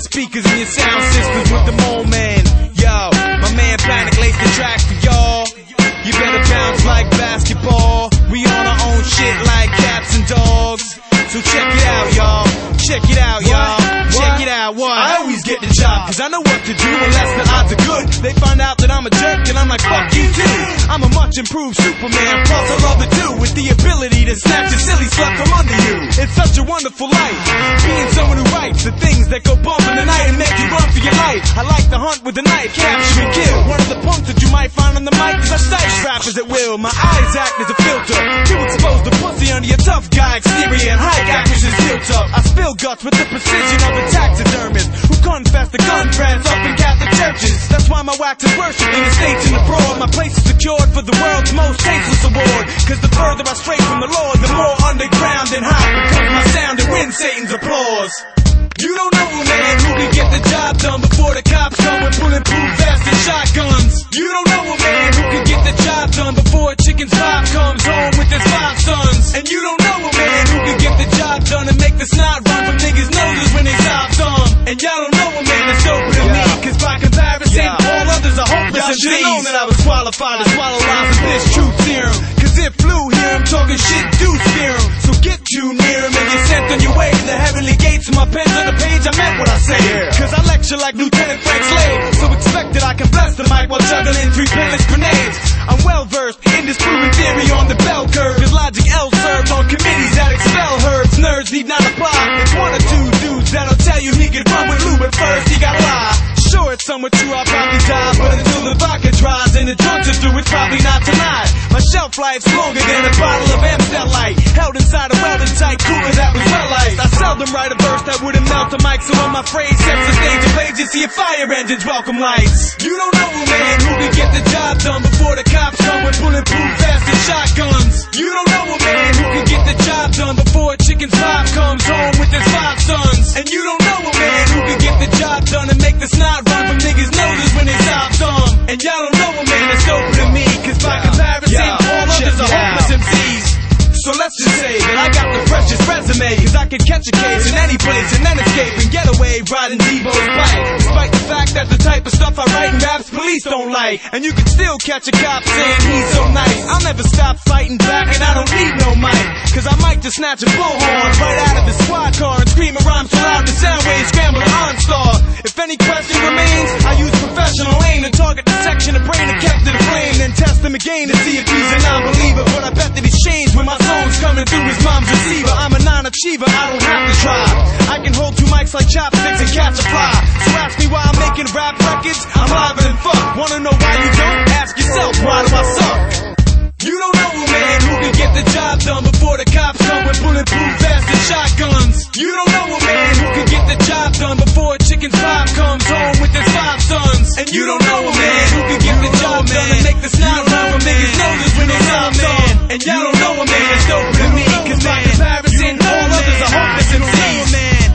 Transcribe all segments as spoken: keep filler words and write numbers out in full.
your speakers and your sound systems with the Mole Man. Yo, my man Panic laid the track for y'all. You better bounce like basketball. We on our own shit like cats and dogs. So check it out, y'all. Check it out, y'all. Check it out, what? I always get the job, cause I know what to do unless the odds are good. They find out that I'm a jerk and I'm like, fuck you too. I'm a much improved Superman, plus I love the dude with the ability to snatch a silly slut from under you. It's such a wonderful life, being someone who writes the things that go bump in the night and make you run for your life. I like to hunt with a knife, capture and kill. One of the punks that you might find on the mic is I dice rappers at will. My eyes act as a filter to expose the pussy under your tough guy exterior and high actresses built up. I spill guts with the precision of a taxidermist who confess the gun friends up in Catholic churches. That's why my wax is worshipped in the States and abroad. My place is secured for the world's most tasteless award. Cause the further I stray from the Lord, the more underground and high becomes my sound and win Satan's applause. You don't know a man who can get the job done before the cops come with bulletproof vests and shotguns. You don't know a man who can get the job done before a chicken's pop comes home with his five sons. And you don't know a man who can get the job done and make the snot run from niggas' noses when they stop some. And y'all don't know a man that's doper than me, cause by comparison, yeah. all others are hopeless. Y'all should've known that I was qualified to swallow lies of this truth serum. Cause if flew here, I'm talking shit, do fear him. So get you near him and you're sent on your way to the heavenly gates. And my pen's on the page, I meant what I say. Yeah. Cause I lecture like Lieutenant Frank Slade, so expect that I can bless the mic while juggling three pinless grenades. I'm well versed in this proven theory on the bell curve. Cause Logic L serves on committees that expel herbs. Nerds need not apply. It's one or two dudes that'll tell you he could run with Lou, but first he gotta lie. Sure, it's somewhere true, I'll probably die, but until the vodka dries and the drunks are through, it's probably not tonight. My shelf life's longer than a bottle of Amstel Light, held inside a welded tight cooler that was well iced. I seldom write a verse that wouldn't melt a mic, so when my phrase sets the stage ablaze, you see a fire engine's welcome lights. You don't know a man who can get the job done before the cops come with bulletproof vests and shotguns. You don't know a man who can get the job done before a chicken's pop comes home with his five sons. And you don't know a man who can get the job done and make the snot run from niggas' noses when they stop some. And y'all don't know a man that's doper than me, cause by comparison, yeah, all others are hopeless M Cs. So let's just say that I got the freshest resume, cause I can catch a case in any place and then escape and get away riding Devo's bike. Despite the fact that the type of stuff I write in raps police don't like. And you can still catch a cop saying he's so nice. I'll never stop fighting back and I don't need no mic, cause I might just snatch a bullhorn right out of his squad car and scream a rhyme so loud the sound waves scramble the OnStar. If any question remains, I use professional aim to target the section of brain that kept in the flame, then test him again to see if he's a non-believer. But I bet that he's changed when my songs coming through his mom's receiver. I'm a non-achiever, I don't have to try. I can hold two mics like chopsticks and catch a fly. So ask me why I'm making rap records, I'm liver than fuck. Wanna know why you don't? Ask yourself, why do I suck? You don't know a man who can get the job done before the cops come with bulletproof vests and shotguns. You don't know a man who can get the job done before a chicken's pop comes home with his five sons. And you don't know a man who can get the job done and make the snot run from niggas' noses when they stop some. And y'all don't know a man that's doper than me, cause by comparison, all others are hopeless M Cs.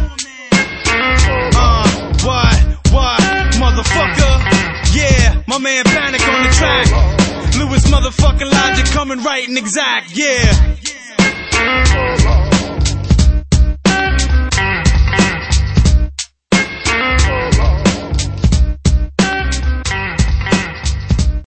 Uh, what, what, motherfucker? Yeah, my man Panic on the track. Lewis motherfucking Logic coming right and exact, yeah.